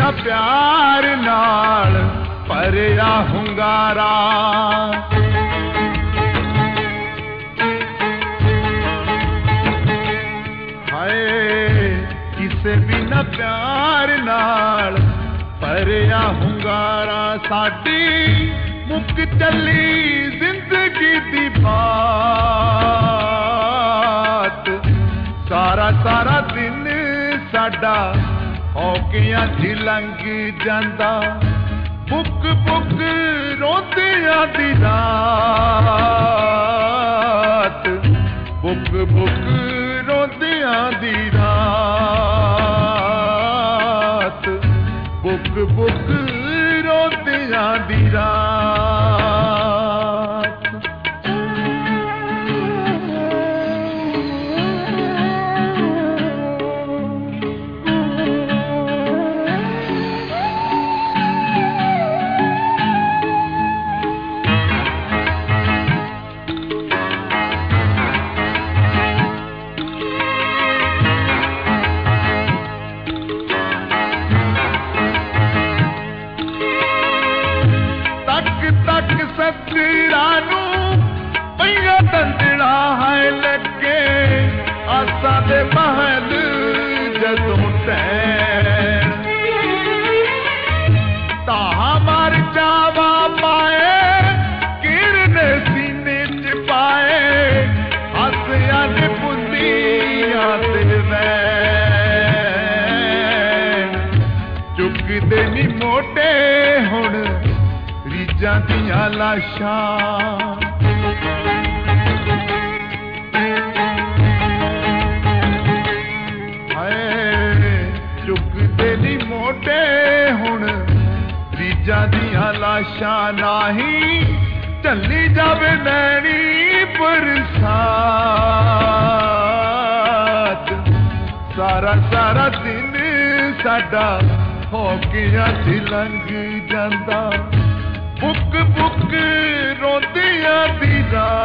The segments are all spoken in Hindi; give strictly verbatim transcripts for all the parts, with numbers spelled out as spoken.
बिना प्यार नाल भरिया हुंगारा। हाय किसे बिना प्यार नाल भरिया हुंगारा। साडी मुक चली जिंदगी दी बात, सारा सारा दिन साडा औकियां च लंघ जांदा। बुक बुक रोंदियां दी रात, बुक बुक रोंदियां दी रात, बुक बुक रोंदियां दी रात। सजरा नू पईया तंदड़ा है लगे, आसा दे महल जदों टैण। ताहा मार जावा पाए किरण सीने च पाए, हसिया ने बुंदियां ते वैण। चुकदे नी मोटे हुण रीजां दियां लाशां। हाय चुकदे नी मोटे हुण रीजां दियां लाशां। नाही चली जावे नैनी बरसात, सारा सारा दिन साडा होकियां च लंघ जांदा। बुक बुक रोंदियां दी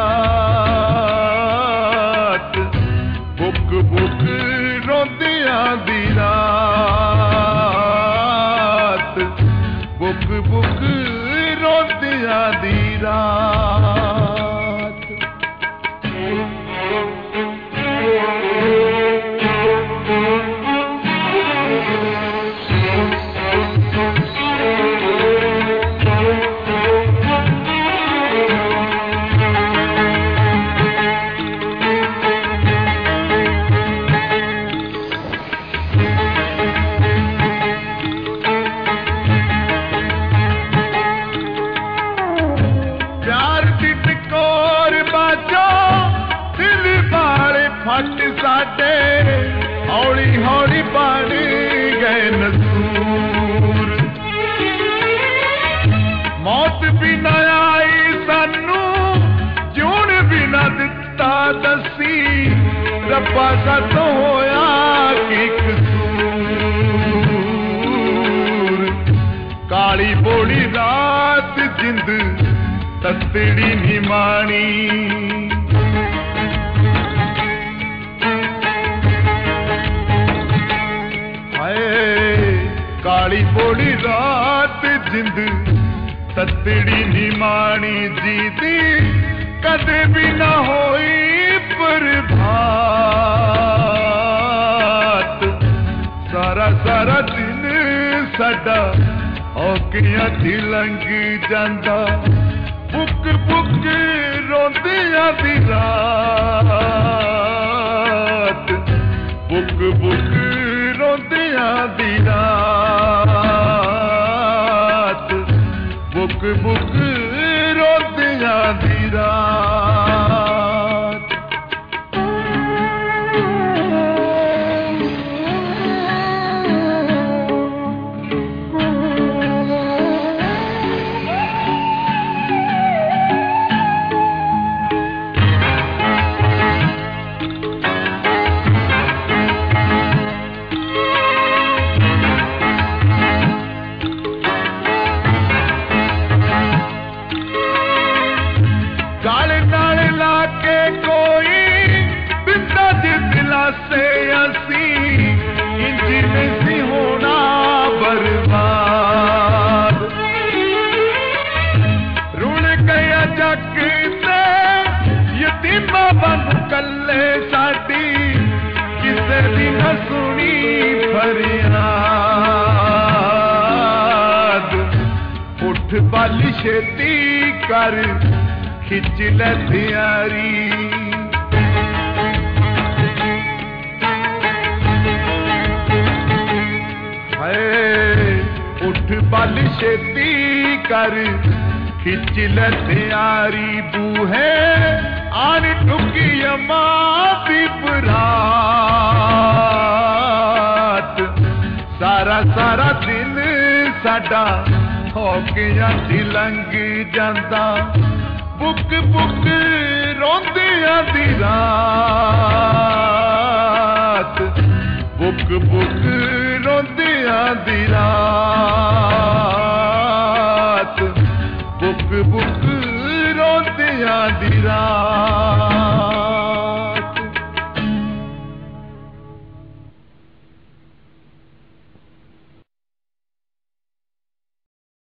रात, बुक बुक रोंदियां दी रात, बुक बुक रोंदियां दी रात। फट साडे हौली हौली बन गए नसूर। मौत भी ना आई सानू, जून भी ना दिता दसी, रब्बा साथों होया की कसूर। काली बोली रात जिंद ततड़ी निमानी, काली बोली रात जिंद ततड़ी निमानी। जीती कदे भी ना होई प्रभात, सारा सारा दिन साडा औकियां च लंघ जांदा। बुक बुक रोंदियां दी रात, बुक बुक रोंदियां दी रात, बुक बुक रोंदियां दी रात। सुनी फरियाद उठ बाली छेती कर खिच ले तैयारी उठ बल छेती कर खिच ले तैयारी बूहे आन टुकी अम्मा दी बरात सारा सारा दिन साडा हो गया सी लंघ जांदा बुक बुक रोंदियां दी रात बुक बुक रोंदियां दी रात बुक बुक रोंदियां दी रात